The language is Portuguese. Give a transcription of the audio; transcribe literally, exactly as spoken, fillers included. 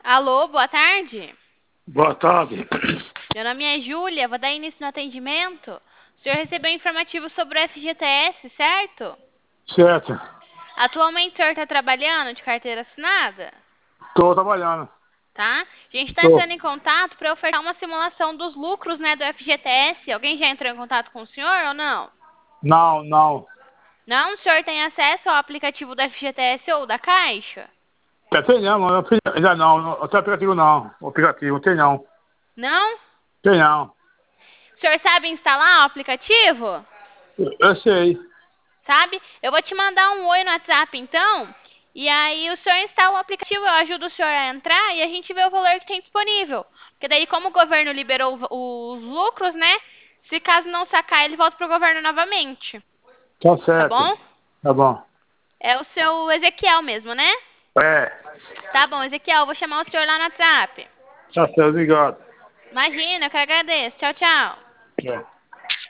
Alô, boa tarde. Boa tarde. Meu nome é Júlia, vou dar início no atendimento. O senhor recebeu informativo sobre o F G T S, certo? Certo. Atualmente o senhor está trabalhando de carteira assinada? Estou trabalhando. Tá? A gente está Tô. entrando em contato para ofertar uma simulação dos lucros, né, do F G T S. Alguém já entrou em contato com o senhor ou não? Não, não. Não? O senhor tem acesso ao aplicativo do F G T S ou da Caixa? Já tem não, mano. Ainda não. Não tem aplicativo não. O aplicativo, não tem não. Não? Tem não. O senhor sabe instalar o aplicativo? Eu, eu sei. Sabe? Eu vou te mandar um oi no WhatsApp, então. E aí o senhor instala o aplicativo, eu ajudo o senhor a entrar e a gente vê o valor que tem disponível. Porque daí, como o governo liberou os lucros, né? Se caso não sacar, ele volta pro governo novamente. Tá Tá certo. bom? Tá bom. É o seu Ezequiel mesmo, né? É. Tá bom, Ezequiel, eu vou chamar o senhor lá no WhatsApp. Tá certo, obrigado. Imagina, eu que agradeço. Tchau, tchau. É.